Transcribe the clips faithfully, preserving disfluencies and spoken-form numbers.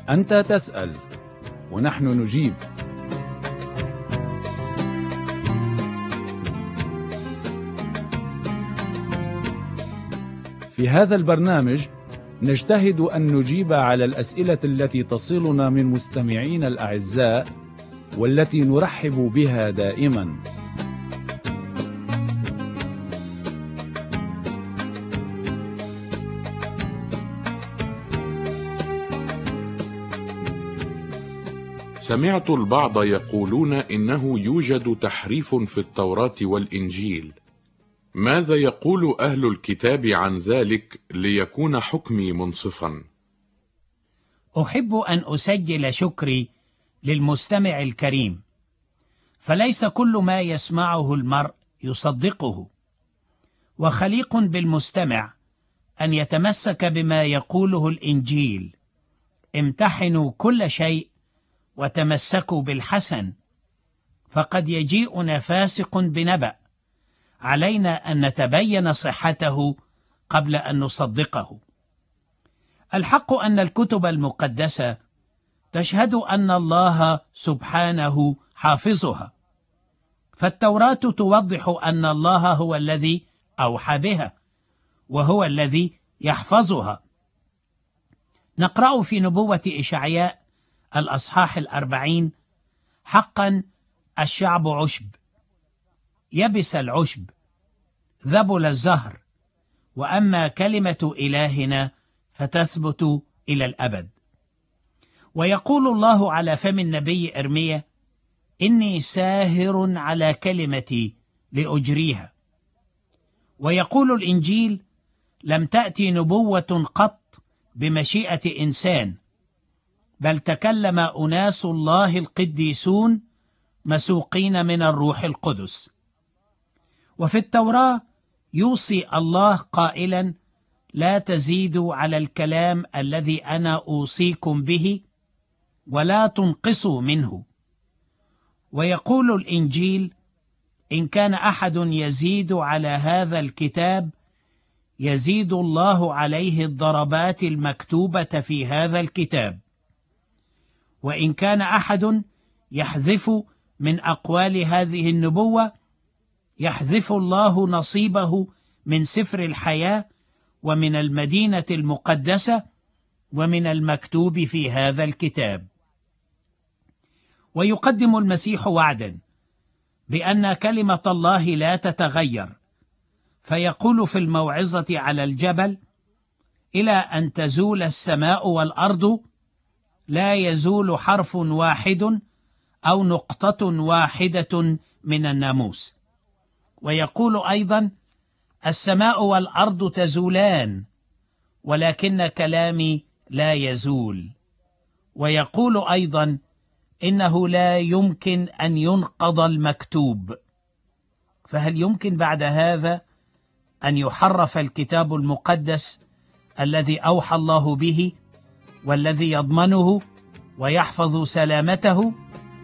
أنت تسأل ونحن نجيب. في هذا البرنامج نجتهد أن نجيب على الأسئلة التي تصلنا من مستمعين الأعزاء والتي نرحب بها دائما. سمعت البعض يقولون إنه يوجد تحريف في التوراة والإنجيل، ماذا يقول أهل الكتاب عن ذلك ليكون حكمي منصفا؟ أحب أن أسجل شكري للمستمع الكريم، فليس كل ما يسمعه المرء يصدقه، وخليق بالمستمع أن يتمسك بما يقوله الإنجيل. امتحنوا كل شيء وتمسكوا بالحسن، فقد يجيئنا فاسق بنبأ، علينا أن نتبين صحته قبل أن نصدقه. الحق أن الكتب المقدسة تشهد أن الله سبحانه حافظها، فالتوراة توضح أن الله هو الذي أوحى بها وهو الذي يحفظها. نقرأ في نبوة إشعياء الأصحاح الأربعين: حقا الشعب عشب، يبس العشب، ذبل الزهر، وأما كلمة إلهنا فتثبت إلى الأبد. ويقول الله على فم النبي إرميا: إني ساهر على كلمتي لأجريها. ويقول الإنجيل: لم تأتي نبوة قط بمشيئة إنسان، بل تكلم أناس الله القديسون مسوقين من الروح القدس. وفي التوراة يوصي الله قائلا: لا تزيدوا على الكلام الذي أنا أوصيكم به ولا تنقصوا منه. ويقول الإنجيل: إن كان أحد يزيد على هذا الكتاب يزيد الله عليه الضربات المكتوبة في هذا الكتاب، وإن كان أحد يحذف من أقوال هذه النبوة يحذف الله نصيبه من سفر الحياة ومن المدينة المقدسة ومن المكتوب في هذا الكتاب. ويقدم المسيح وعدا بأن كلمة الله لا تتغير، فيقول في الموعظة على الجبل: إلى أن تزول السماء والأرض لا يزول حرف واحد أو نقطة واحدة من الناموس. ويقول أيضا: السماء والأرض تزولان ولكن كلامي لا يزول. ويقول أيضا: إنه لا يمكن أن ينقض المكتوب. فهل يمكن بعد هذا أن يحرف الكتاب المقدس الذي أوحى الله به والذي يضمنه ويحفظ سلامته؟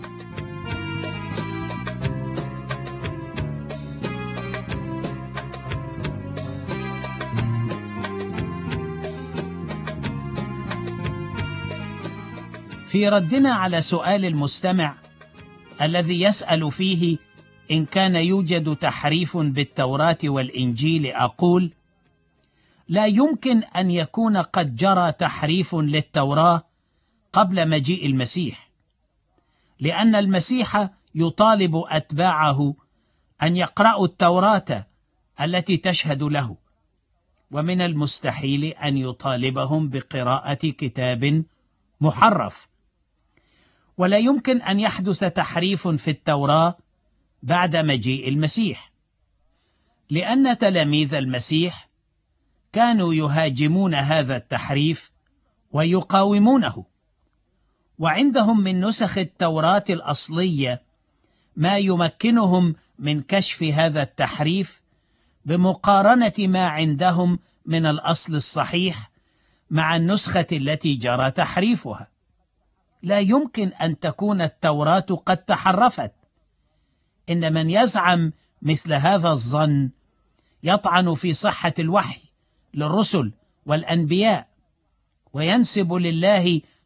في ردنا على سؤال المستمع الذي يسأل فيه إن كان يوجد تحريف بالتوراة والإنجيل، أقول: لا يمكن أن يكون قد جرى تحريف للتوراة قبل مجيء المسيح، لأن المسيح يطالب أتباعه أن يقرأوا التوراة التي تشهد له، ومن المستحيل أن يطالبهم بقراءة كتاب محرف. ولا يمكن أن يحدث تحريف في التوراة بعد مجيء المسيح، لأن تلاميذ المسيح كانوا يهاجمون هذا التحريف ويقاومونه، وعندهم من نسخ التوراة الأصلية ما يمكنهم من كشف هذا التحريف بمقارنة ما عندهم من الأصل الصحيح مع النسخة التي جرى تحريفها. لا يمكن أن تكون التوراة قد تحرفت. إن من يزعم مثل هذا الظن يطعن في صحة الوحي للرسل والأنبياء، وينسب لله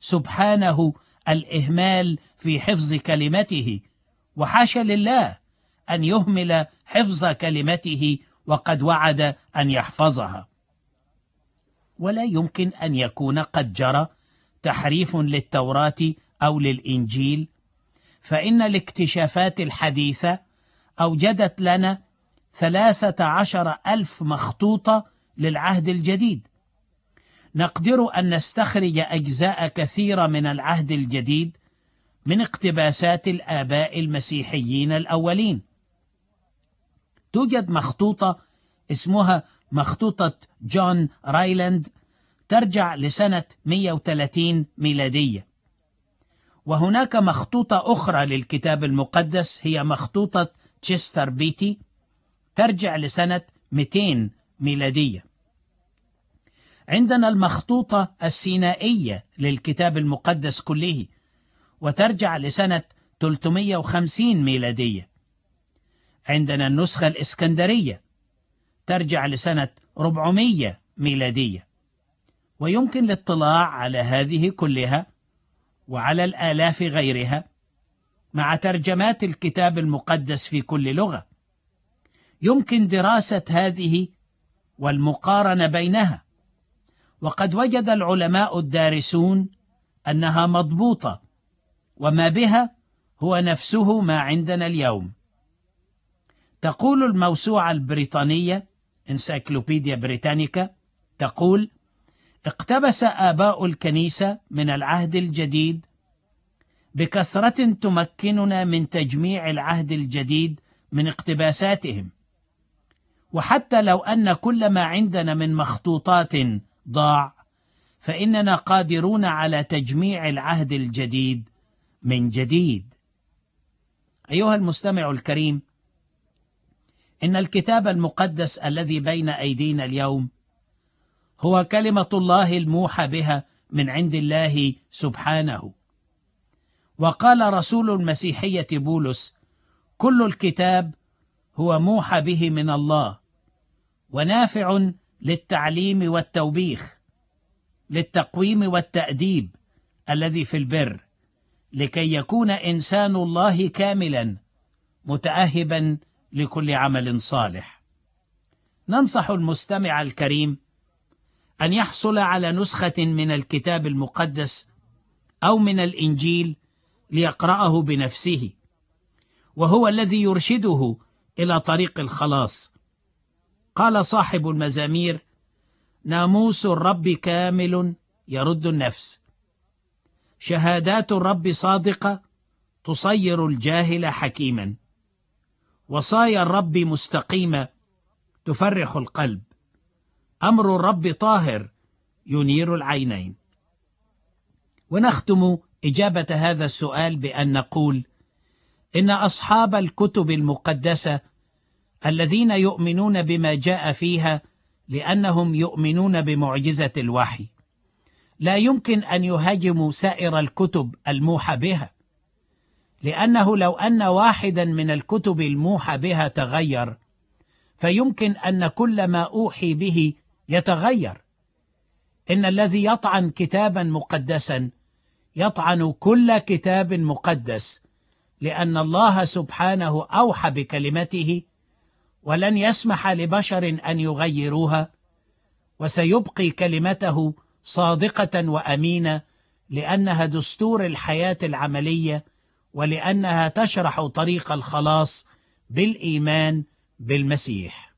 سبحانه الإهمال في حفظ كلمته، وحاشا لله أن يهمل حفظ كلمته وقد وعد أن يحفظها. ولا يمكن أن يكون قد جرى تحريف للتوراة أو للإنجيل، فإن الاكتشافات الحديثة أوجدت لنا ثلاثة عشر ألف مخطوطة للعهد الجديد. نقدر أن نستخرج أجزاء كثيرة من العهد الجديد من اقتباسات الآباء المسيحيين الأولين. توجد مخطوطة اسمها مخطوطة جون رايلاند ترجع لسنة مئة وثلاثين ميلادية، وهناك مخطوطة أخرى للكتاب المقدس هي مخطوطة تشستر بيتي ترجع لسنة مئتين ميلادية. عندنا المخطوطة السينائية للكتاب المقدس كله وترجع لسنة ثلاثمئة وخمسين ميلادية. عندنا النسخة الإسكندرية ترجع لسنة أربعمئة ميلادية. ويمكن الاطلاع على هذه كلها وعلى الآلاف غيرها مع ترجمات الكتاب المقدس في كل لغة. يمكن دراسة هذه والمقارنة بينها، وقد وجد العلماء الدارسون أنها مضبوطة، وما بها هو نفسه ما عندنا اليوم. تقول الموسوعة البريطانية انسايكلوبيديا بريتانيكا تقول: اقتبس آباء الكنيسة من العهد الجديد بكثرة تمكننا من تجميع العهد الجديد من اقتباساتهم، وحتى لو أن كل ما عندنا من مخطوطات ضاع فإننا قادرون على تجميع العهد الجديد من جديد. أيها المستمع الكريم، إن الكتاب المقدس الذي بين أيدينا اليوم هو كلمة الله الموحى بها من عند الله سبحانه. وقال رسول المسيحية بولس: كل الكتاب هو موحى به من الله ونافع للتعليم والتوبيخ، للتقويم والتأديب الذي في البر، لكي يكون إنسان الله كاملا متأهبا لكل عمل صالح. ننصح المستمع الكريم أن يحصل على نسخة من الكتاب المقدس أو من الإنجيل ليقرأه بنفسه، وهو الذي يرشده إلى طريق الخلاص. قال صاحب المزامير: ناموس الرب كامل يرد النفس، شهادات الرب صادقة تصير الجاهل حكيما، وصايا الرب مستقيمة تفرح القلب، أمر الرب طاهر ينير العينين. ونختم إجابة هذا السؤال بأن نقول إن أصحاب الكتب المقدسة الذين يؤمنون بما جاء فيها لأنهم يؤمنون بمعجزة الوحي لا يمكن أن يهاجموا سائر الكتب الموحى بها، لأنه لو أن واحدا من الكتب الموحى بها تغير فيمكن أن كل ما أوحي به يتغير. إن الذي يطعن كتابا مقدسا يطعن كل كتاب مقدس، لأن الله سبحانه أوحى بكلمته ولن يسمح لبشر أن يغيروها، وسيبقي كلمته صادقة وأمينة، لأنها دستور الحياة العملية، ولأنها تشرح طريق الخلاص بالإيمان بالمسيح.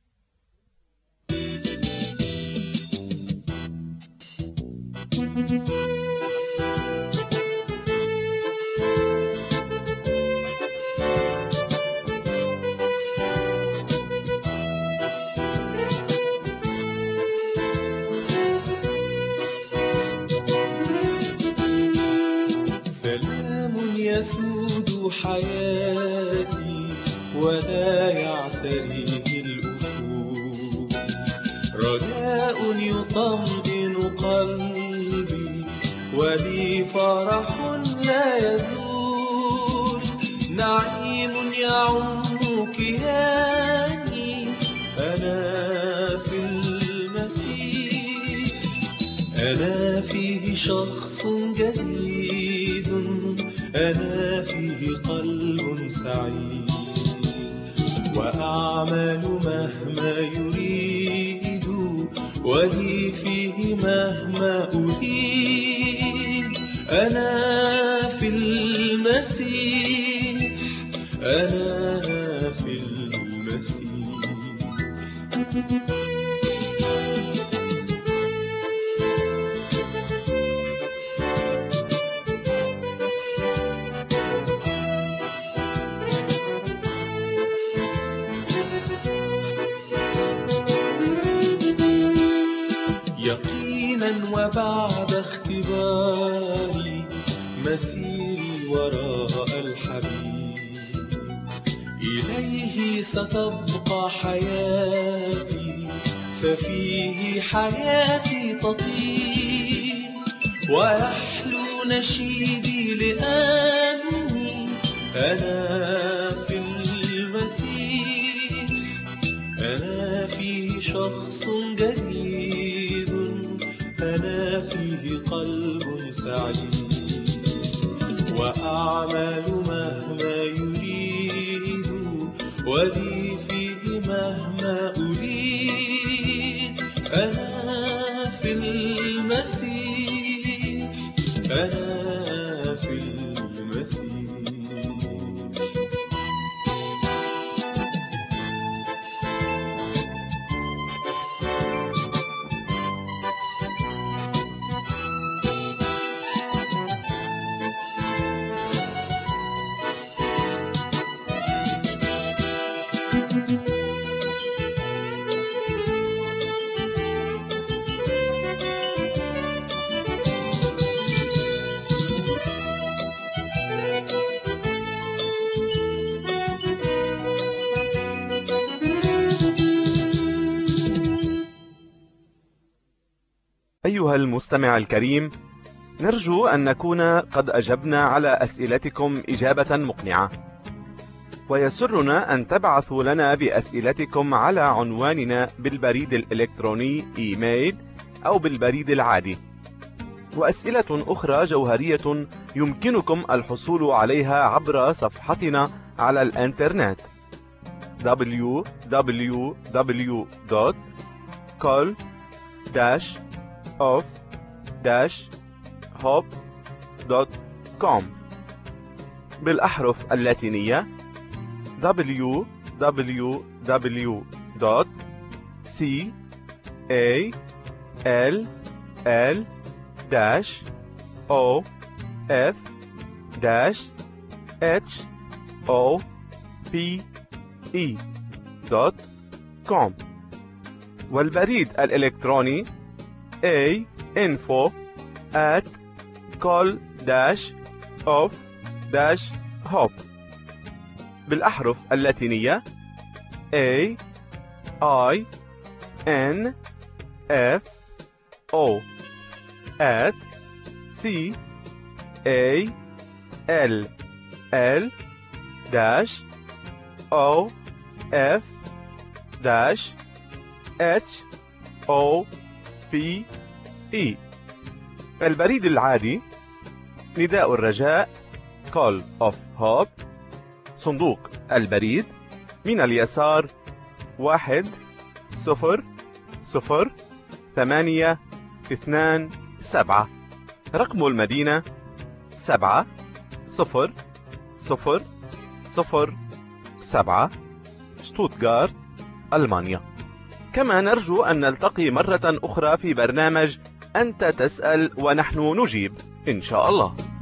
سلام يسود حياتي ولا يعتريه الأفوق، رجاء يطمئن قلبي ولي فرح لا يزول، نعيم يعم كياني أنا في المسيح، أنا فيه شخص جديد، أنا فيه قلب سعيد، وأعمل مهما يريد، ولي فيه مهما أريد. أنا في المسيح، أنا في المسيح. يقينا وبعد اختباري مسيري وراء الحبيب، إليه ستبقى حياتي، ففيه حياتي تطيب، ويحلو نشيدي لأني أنا في المسيح. أنا فيه شخص جديد، أنا فيه قلب سعيد، وأعمل مهما يريد، ولي فيه مهما أريد. أنا في المسيح، أنا في المسيح. أيها المستمع الكريم، نرجو أن نكون قد أجبنا على أسئلتكم إجابة مقنعة، ويسرنا أن تبعثوا لنا بأسئلتكم على عنواننا بالبريد الإلكتروني إيميل أو بالبريد العادي. وأسئلة أخرى جوهرية يمكنكم الحصول عليها عبر صفحتنا على الإنترنت دبليو دبليو دبليو دوت كول داش اوف داش هوب دوت كوم بالأحرف اللاتينية دبليو دبليو دبليو دوت سي إيه إل إل داش أو إف داش إتش أو بي إي دوت كوم، والبريد الإلكتروني A info at call dash of dash hop بالأحرف اللاتينية A I N F O at C A L L dash O F dash H O بي إي. البريد العادي نداء الرجاء Call of Hope، صندوق البريد من اليسار واحد صفر صفر ثمانية اثنان سبعة، رقم المدينة سبعة صفر صفر صفر سبعة، شتوتغارت، ألمانيا. كما نرجو أن نلتقي مرة أخرى في برنامج أنت تسأل ونحن نجيب إن شاء الله.